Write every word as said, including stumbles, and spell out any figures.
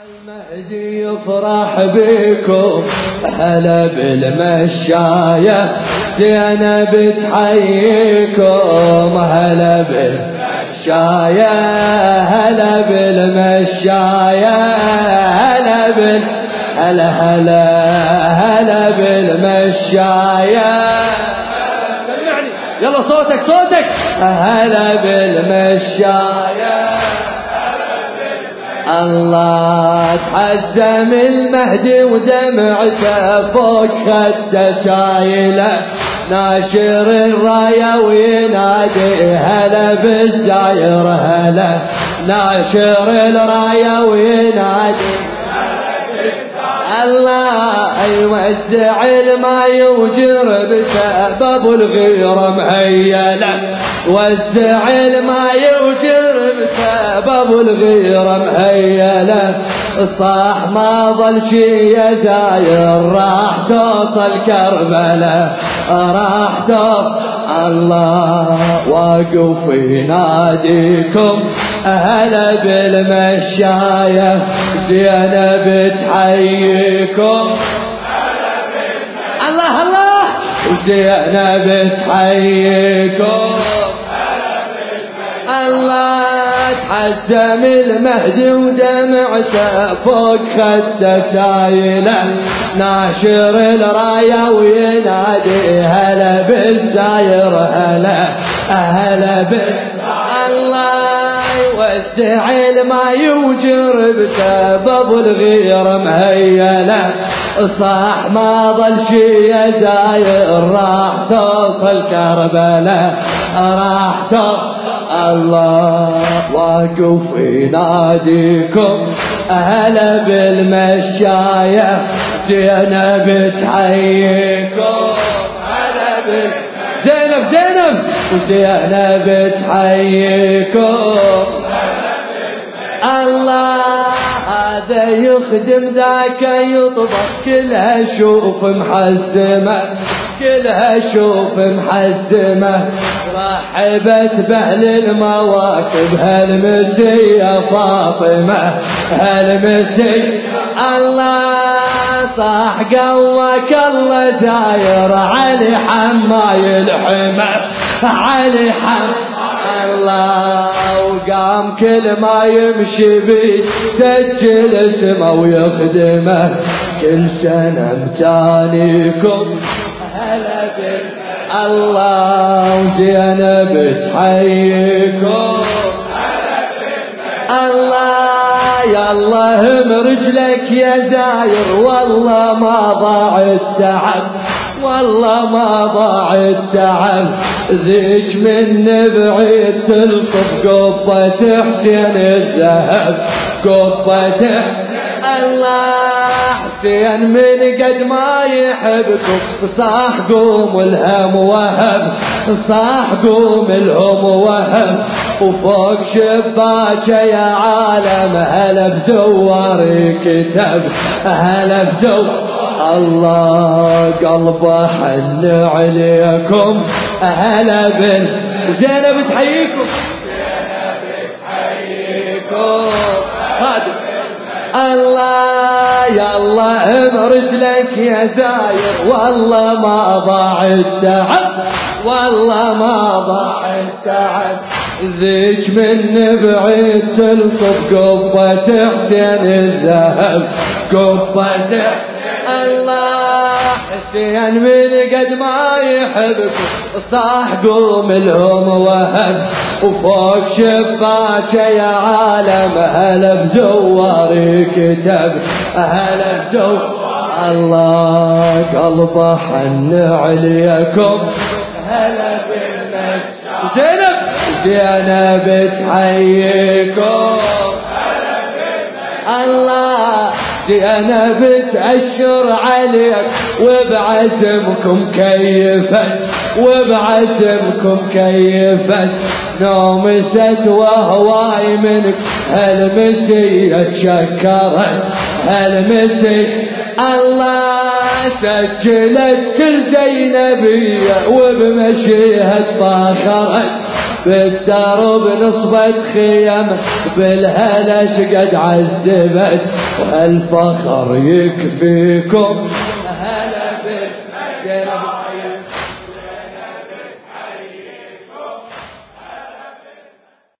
المهدي يفرح بكم هلا بالمشاية زينب تحييكم هلا بالمشاية هلا بالمشاية هلا بال هلا هلا هلا بالمشاية سمعني يلا صوتك صوتك هلا بالمشاية الله تحزم المهدي ودمعته فوق خده شايله ناشر الرايه وينادي هلا بالزاير هلا ناشر الرايه وينادي الله يوزع الماي وجر بسبب الغيره مهيله وزع الماي وجر بسبب الغيره مهيله صاح ما ظل شي داير راح توصل كربلاء راح توصل الله واقف يناديكم هلا بالمشاية زينب تحييكم الله الله زينب تحييكم الله تحزم المهدي ودمعته فوق خده شايله ناشر الرايه وينادي هلا بالزاير هلا هلا بال الله يوزع الماي وجر بسبب الغيره مهيله صاح ما ظل شي داير راح توصل كربلاء راح توصل الله واقف يناديكم هلا بالمشاية زينب تحييكم هلا بال زينب زينب وزينب تحييكم الله هذا يخدم ذاك يطبخ كلها شوف محزمة كلها شوف محزمة رحبت بأهل المواكب هالمسية فاطمة هالمسية الله صاح قواك الله داير علي حماي الحمى علي حماي الله وقام كل ما يمشي بي سجل اسمه ويخدمه كل سنة متانيكم هلا بال الله وزينب تحييكم الله يا الله مرجلك يا داير والله ما ضاع التعب والله ما ضاع التعب ذيك من بعيد تلطف قبة حسين الذهب قبة الله حسين من قد ما يحبكم صاح قوم الهم وهب صاح قوم الهم وهب وفوق شباكه يا عالم هلا بزوار كتب هلا بزوار الله قلبه حن عليكم هلا بال زينب تحييكم زينب تحييكم خادم الله يا الله برجلك يا زاير والله ما ضاع التعب والله ما ضاع التعب ذيك من بعيد تلطف قبة حسين الذهب قبة الله حسين من قد ما يحبكم صاح قوم الهم وهب وفوق شباكه يا عالم هلا بزوار كتب هلا بزوار الله قلبه حن عليكم هلا بالناس زينب زينب تحييكم هلا بالناس الله زينب تأشر عليك وبعزمكم كيفت وبعزمكم كيفت نومست وهواي منك هالمسية تشكرت هالمسية الله سجلت كل زينبية وبمشيها تفاخرت بالدرب نصبت خيم بالهلا شقد عذبت والفخر يكفيكم هلا بالزينب